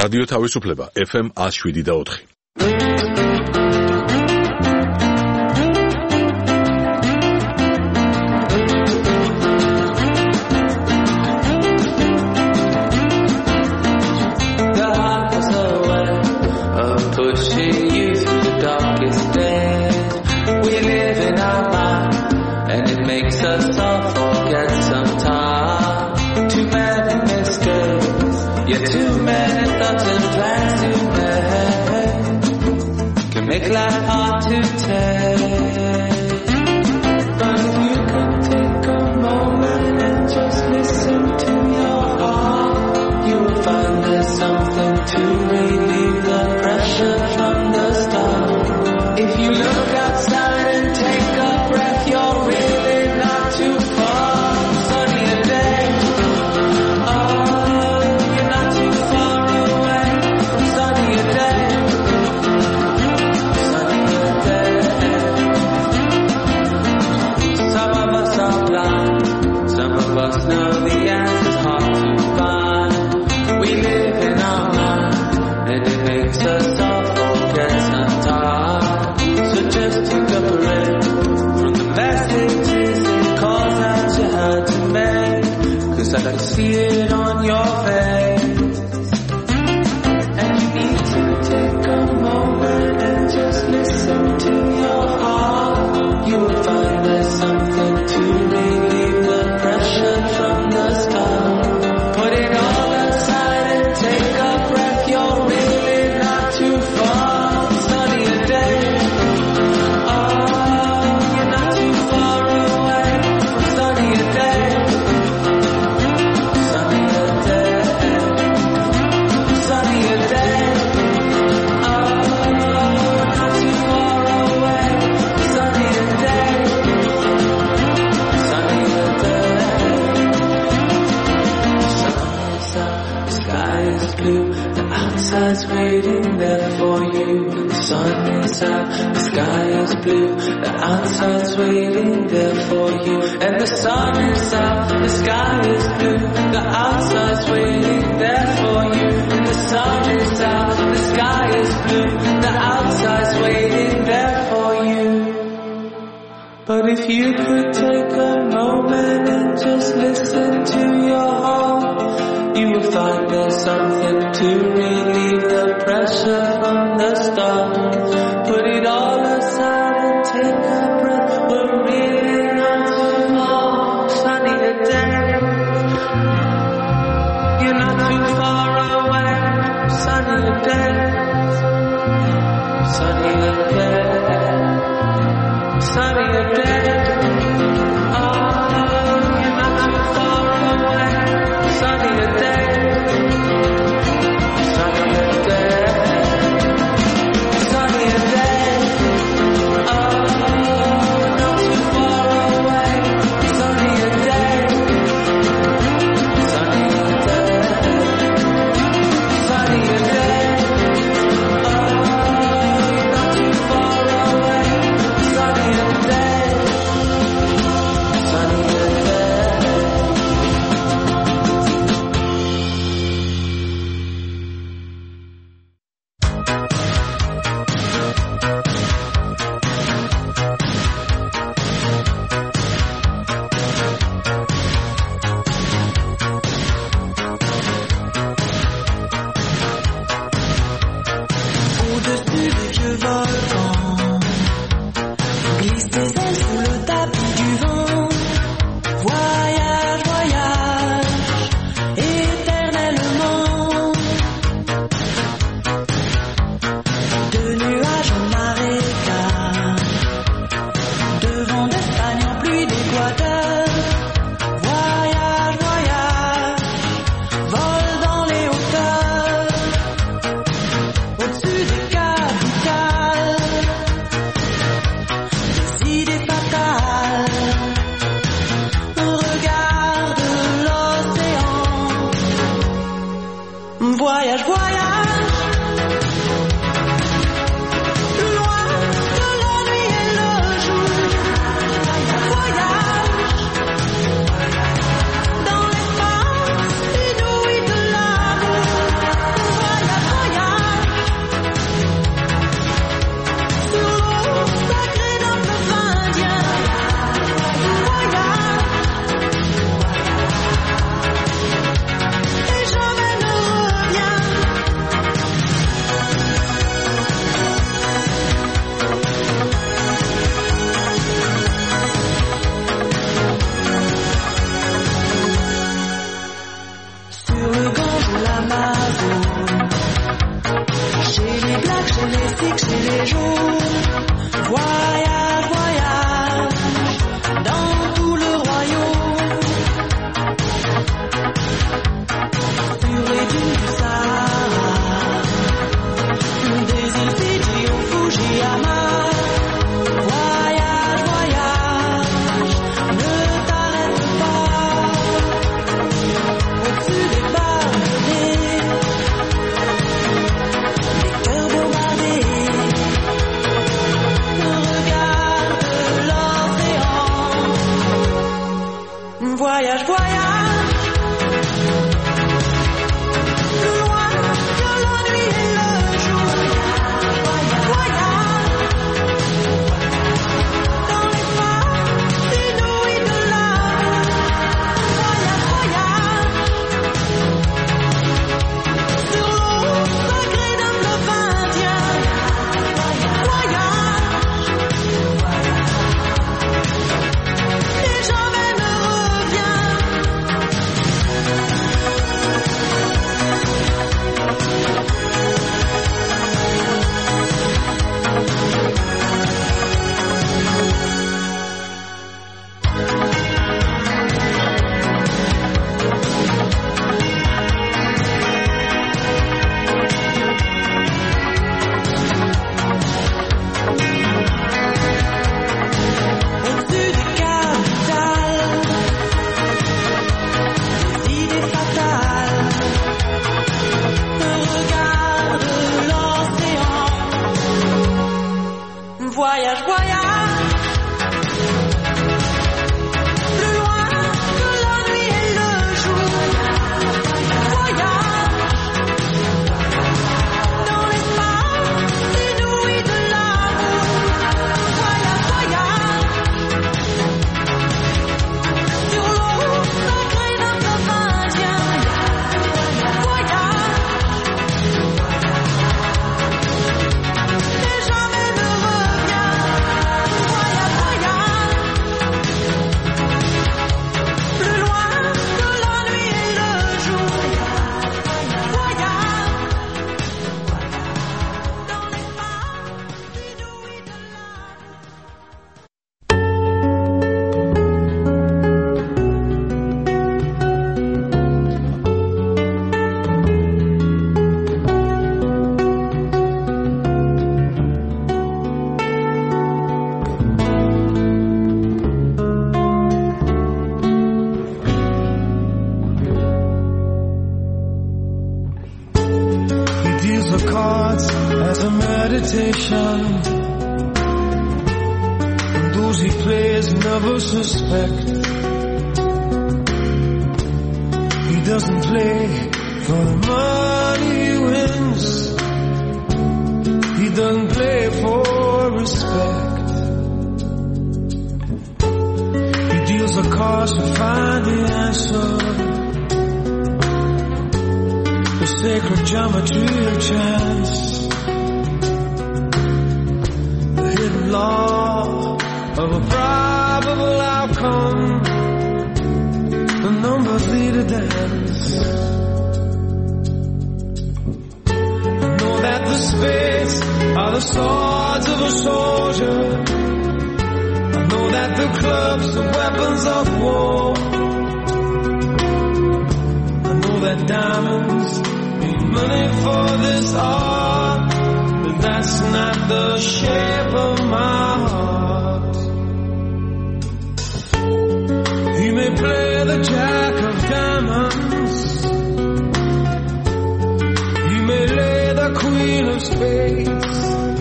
რადიო თავისუფლება ეფ ემ one oh seven და four.
Pushing you through the darkest days. We live in our mind, and it makes us all forget sometimes. Too many mistakes, yeah, too many thoughts and plans to make. Can make life hard to take. But if you can take a moment and just listen to your heart, you will find there's something to relieve the pressure from the start. If you look outside and take a breath, you're really not too far. Sunnier day, oh, you're not too far away from sunnier day. Sunnier day. Some of us are blind, some of us know the answer's hard to find. We live in our mind, and it makes us all forget sometimes. So just take a break from the messages and calls that you had to make, 'cause I can see it on your face. And you need to take a moment and just listen to your heart. You will find there's something to relieve the pressure from the start. Put it all aside and take a breath. You're really not too far. Sunnier day. Oh, you're not too far away from sunnier day. Sunnier day. Sunnier day. Oh, not too far away from sunnier day. Sunnier day. Sun's up, the sky is blue, the outside's waiting there for you. The sun is out, the sky is blue, the outside's waiting there for you. And the sun is out, the sky is blue, the outside's waiting there for you. And the sun is out, the sky is blue, the outside's waiting there for you. But if you could take a moment and just listen to your heart, you will find there's something to relieve the pressure from the start. Put it all aside and take a breath. We're really not too far. Sunnier day. You're not too far away. Sunnier day. Sunnier day. Sunnier day. Oh, you're not too far away. Sunnier day. Sunnier day. les plaques, chez les cycles, chez les jours. Voyage, voyage, dans tout le royaume. Purée du Sahara, des îles Fidji au Fujiyama. Voyage, voyage, ne t'arrête pas. Au-dessus des palmiers, des cœurs bombardés. Regarde l'océan. Voyage, voyage. Voyage, voyage, plus loin que la nuit et le jour. Voyage, dans l'espace inouï de l'amour. Voyage, voyage, sur l'eau sacrée d'un fleuve indien. Voyage, et jamais ne meditation, and those he plays never suspect. He doesn't play for the money he wins. He doesn't play for respect. He deals the cards to find the answer. The sacred geometry of chance. Law of a probable outcome. The numbers lead a dance. I know that the spades are the swords of a soldier. I know that the clubs are weapons of war. I know that diamonds need money for this art. That's not the shape of my heart. He may play the jack of diamonds. He may lay the queen of spades.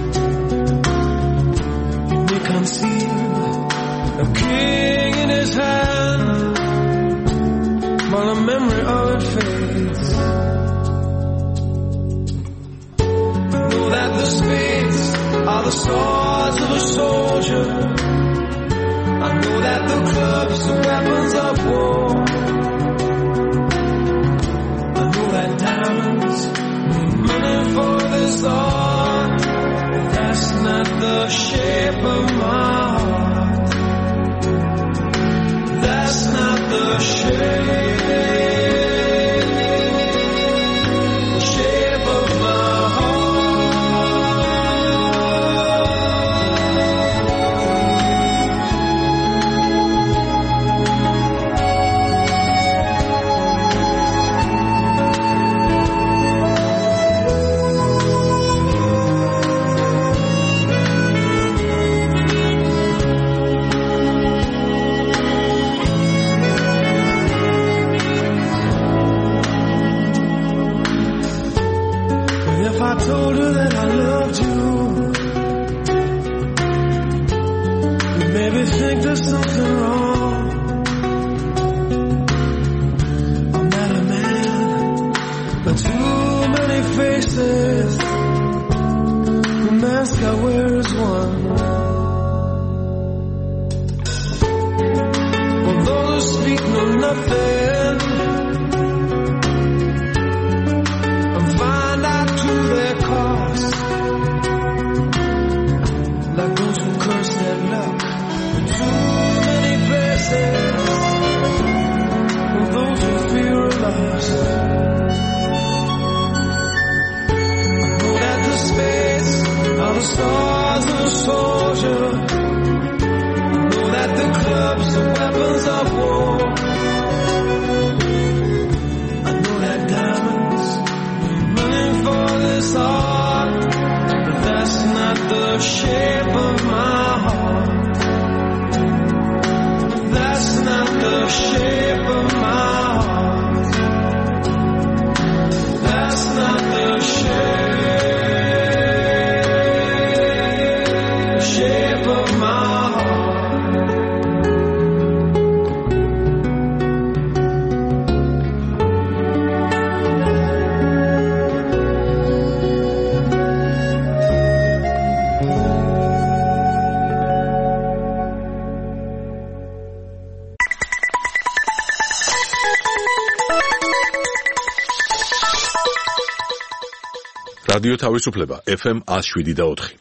He may conceal a king in his hand, while the memory of it fades. That the spades are the swords of a soldier. I know that the clubs are weapons of war. I know that diamonds need money for this art. But that's not the shape of my heart. That's not the shape. Shape of my heart. that I loved you. You made me think there's something wrong. I'm not a man, but too many faces. The mask I wear is one. Although they speak no nothing, and find out to their cost, like those who curse their luck in too many places, and those who fear a loss. I know that the space are the stars of a soldier. I know that the clubs are weapons of war. I know that diamonds running for this heart, but that's not the shape of my heart. That's not the shape of my heart. That's not the shape, shape of my heart.
რადიო თავისუფლება ეფ ემ one oh seven და four.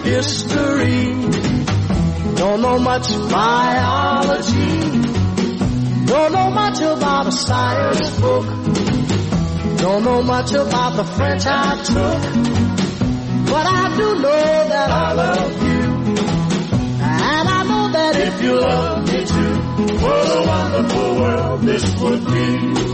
history. Don't know much biology. Don't know much about a science book. Don't know much about the French I took. But I do know that I love you. And I know that if you love me too, what a wonderful world this would be.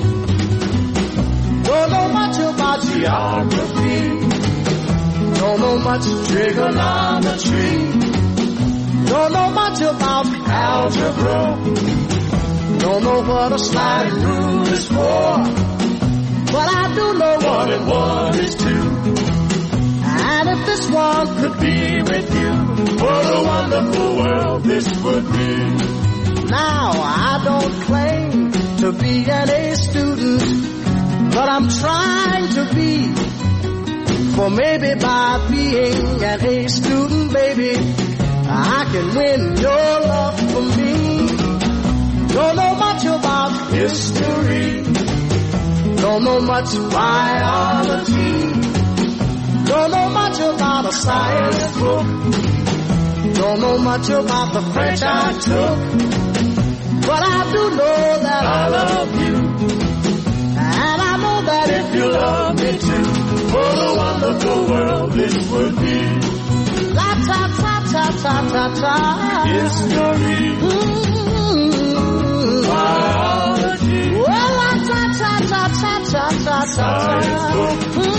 Don't know much about geography. Don't know much trigonometry. Don't know much about algebra. Don't know what a sliding rule is for. But I do know one and one is two. And if this one could be with you, what a wonderful world this would be. Now I don't claim to be an A student, but I'm trying to be. For maybe by being an A student, baby, I can win your love for me. Don't know much about history. Don't know much biology. Don't know much about a science book. Don't know much about the French I took. But I do know that I love you. And I know that if you love me too, what a wonderful world this would be. La ta ta ta ta ta ta. History. Mm-hmm. Biology. Well, la ta ta ta ta ta ta ta. Science book. Mm-hmm.